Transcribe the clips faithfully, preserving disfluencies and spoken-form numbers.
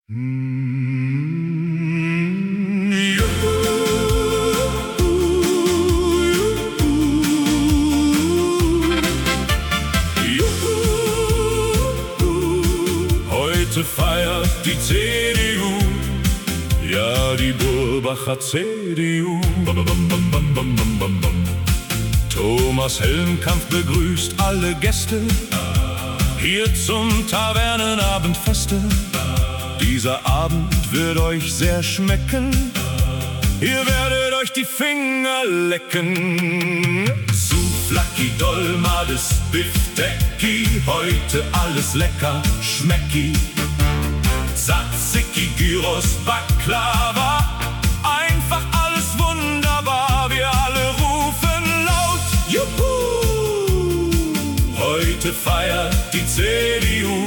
Mm, juhu, juhu, juhu. Heute feiert die C D U, ja die Burbacher C D U. Bam, bam, bam, bam, bam, bam, bam, bam. Thomas Helmkampf begrüßt alle Gäste hier zum Tavernenabendfeste. Dieser Abend wird euch sehr schmecken, ihr werdet euch die Finger lecken. Souvlaki, Dolmades, Biftekki, heute alles lecker, schmecki. Tzatziki, Gyros, Baklava, einfach alles wunderbar. Wir alle rufen laut, juhu! Heute feiert die C D U,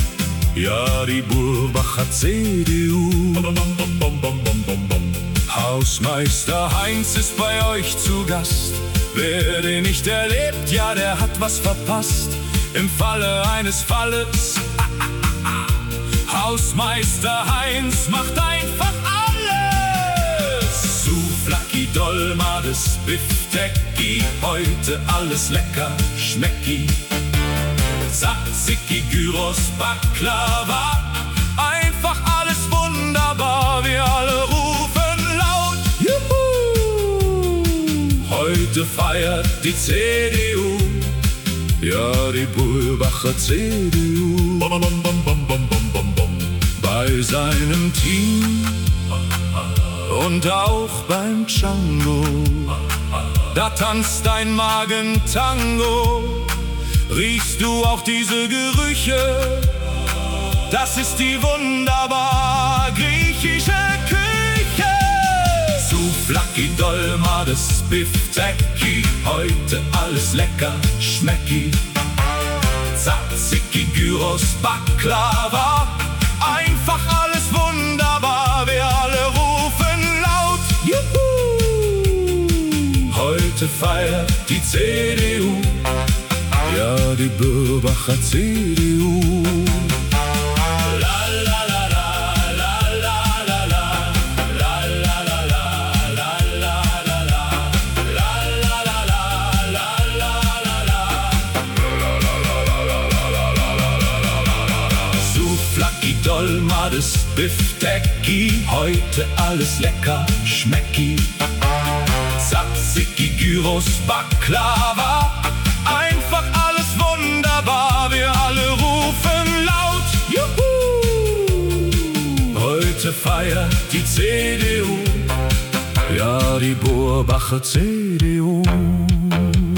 ja die Burbacher C D U. Bom, bom, bom, bom, bom, bom, bom. Hausmeister Heinz ist bei euch zu Gast. Wer den nicht erlebt, ja der hat was verpasst. Im Falle eines Falles, ah, ah, ah, ah. Hausmeister Heinz macht einfach alles. Souvlaki, Dolmades, Biftekki, heute alles lecker, schmecki. Tzatziki, Gyros, Baklava, einfach alles wunderbar. Wir alle rufen laut, juhu! Heute feiert die C D U, ja die Burbacher C D U. Bom, bom, bom, bom, bom, bom, bom, bom. Bei seinem Team und auch beim Django, da tanzt ein Magentango. Riechst du auch diese Gerüche? Das ist die wunderbar griechische Küche. Souvlaki, Dolmades, Biftekki, heute alles lecker, schmecki. Tzatziki, Gyros, Baklava, einfach alles wunderbar. Wir alle rufen laut, juhu! Heute feiert die C D U, ja die Burbacher C D U. La la la la, la la la la, la la la la, la la la la, la la la la, la la la la. Souvlaki, Dolmades, Biftekki, heute alles lecker, schmecki. Tzatziki, Gyros, Baklava, einfach alles wunderbar. Wir alle rufen laut, juhu! Heute feiert die C D U, ja die Burbacher C D U.